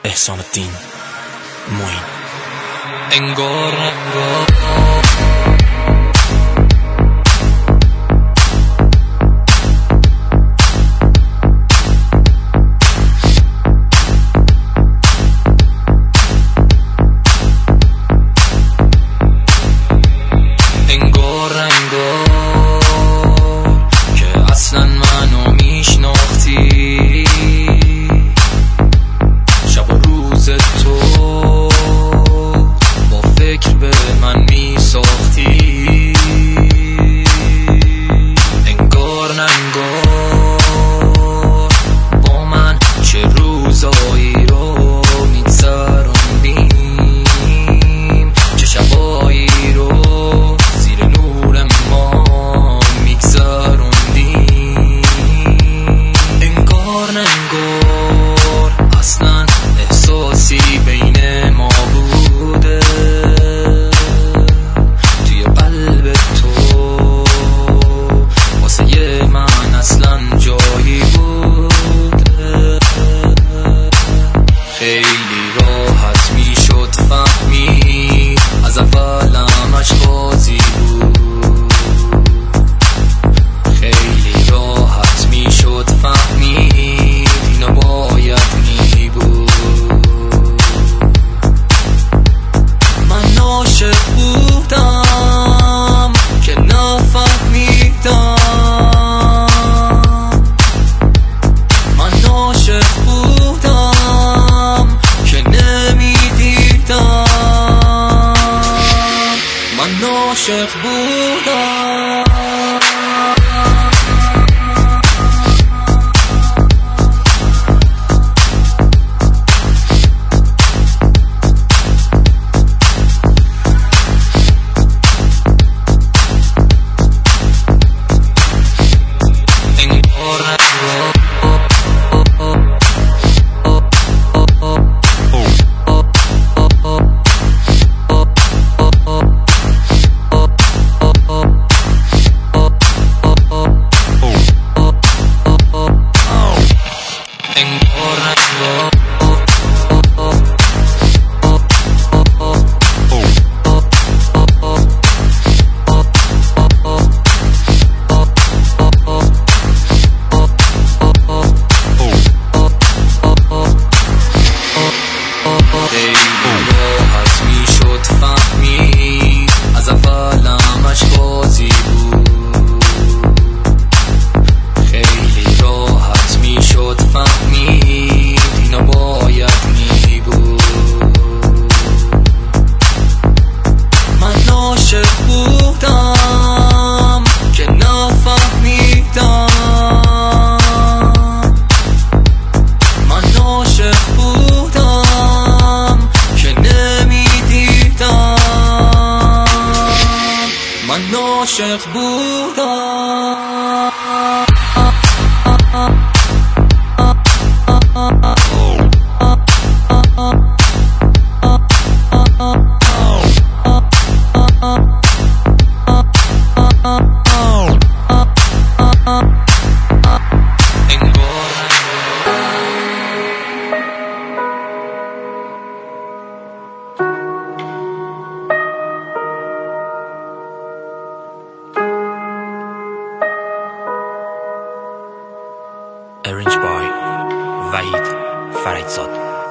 احسان الدین معین. انگار که اصلا منو میشناختی، شب و روز تو با فکر به من میساختی. انگار با من چه روزایی رو میگذروندیم، چه شبایی رو زیر نور ما میگذروندیم. انگار اصلا احساسی بین ما بوده، توی قلب تو واسه من اصلا جایی بوده. خیلی راحت میشد فهمید از اولمش بازی بود، خیلی راحت میشد فهمید اینو باید میبود. من عاشق بودم که نفهمیدم، من عاشق بودم که نمیدیدم، من عاشق بودم. راحت میشد فهمید از اولمش بازی بود، خیلی راحت میشد فهمید اینو باید میبود. من عاشق بودم که نفهمیدم، من عاشق بودم که نمیدیدم، من عاشق بودم. Arranged by وحید فرجزاد.